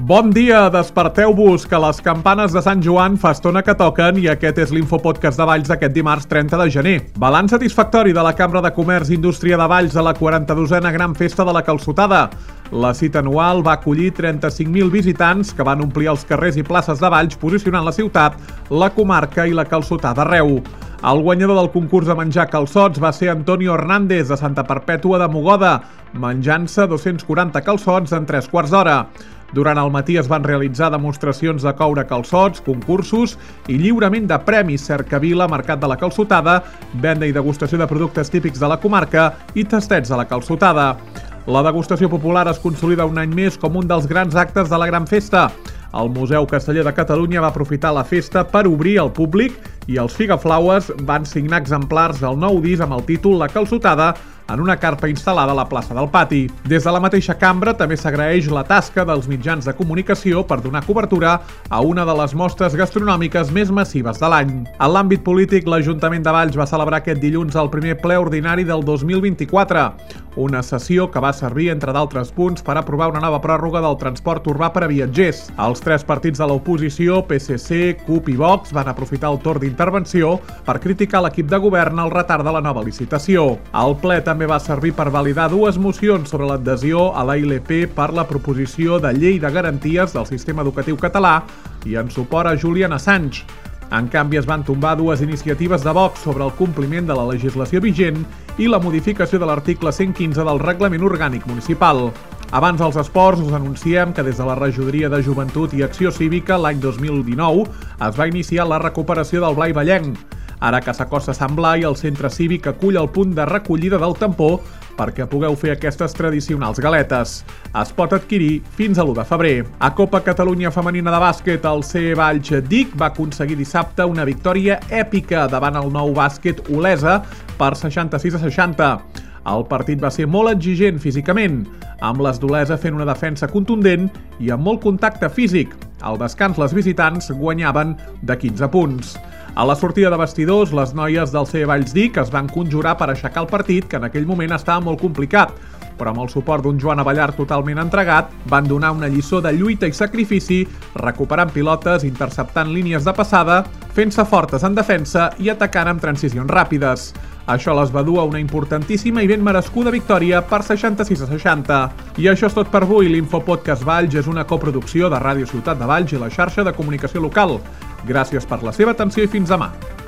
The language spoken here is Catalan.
Bon dia, desperteu-vos, que les campanes de Sant Joan fa estona que toquen i aquest és l'Infopodcast de Valls d'aquest dimarts 30 de gener. Balanç satisfactori de la Cambra de Comerç i Indústria de Valls a la 42a Gran Festa de la Calçotada. La cita anual va acollir 35.000 visitants que van omplir els carrers i places de Valls posicionant la ciutat, la comarca i la calçotada arreu. El guanyador del concurs de menjar calçots va ser Antonio Hernández, de Santa Perpètua de Mogoda, menjant-se 240 calçots en 3 quarts d'hora. Durant el matí es van realitzar demostracions de coure calçots, concursos i lliurament de premis cercavila, mercat de la calçotada, venda i degustació de productes típics de la comarca i tastets de la calçotada. La degustació popular es consolida un any més com un dels grans actes de la Gran Festa. El Museu Casteller de Catalunya va aprofitar la festa per obrir al públic i els Figaflaues van signar exemplars del nou disc amb el títol La Calçotada en una carpa instal·lada a la plaça del Pati. Des de la mateixa cambra també s'agraeix la tasca dels mitjans de comunicació per donar cobertura a una de les mostres gastronòmiques més massives de l'any. En l'àmbit polític, l'Ajuntament de Valls va celebrar aquest dilluns el primer ple ordinari del 2024, una sessió que va servir, entre d'altres punts, per aprovar una nova pròrroga del transport urbà per a viatgers. Els 3 partits de l'oposició, PSC, CUP i Vox, van aprofitar el torn d'intervenció per criticar l'equip de govern el retard de la nova licitació. El ple també va servir per validar 2 mocions sobre l'adhesió a la ILP per la proposició de llei de garanties del sistema educatiu català i en suport a Julian Assange. En canvi, es van tombar 2 iniciatives de Vox sobre el compliment de la legislació vigent i la modificació de l'article 115 del Reglament Orgànic Municipal. Abans dels esports, us anunciem que des de la Regidoria de Joventut i Acció Cívica l'any 2019 es va iniciar la recuperació del Blai Vallenc. Ara que s'acosta Sant Blai, el centre cívic acull el punt de recollida del tampó perquè pugueu fer aquestes tradicionals galetes. Es pot adquirir fins a l'1 de febrer. A Copa Catalunya Femenina de Bàsquet, el C Valls DIC va aconseguir dissabte una victòria èpica davant el Nou Bàsquet Olesa per 66-60. El partit va ser molt exigent físicament, amb les d'Olesa fent una defensa contundent i amb molt contacte físic. Al descans, les visitants guanyaven de 15 punts. A la sortida de vestidors, les noies del C Valls DIC es van conjurar per aixecar el partit, que en aquell moment estava molt complicat, però amb el suport d'un Joan Avellar totalment entregat, van donar una lliçó de lluita i sacrifici, recuperant pilotes, interceptant línies de passada, fent-se fortes en defensa i atacant amb transicions ràpides. Això les va dur a una importantíssima i ben merescuda victòria per 66-60. I això és tot per avui. L'Infopodcast Valls és una coproducció de Ràdio Ciutat de Valls i la xarxa de comunicació local. Gràcies per la seva atenció i fins demà.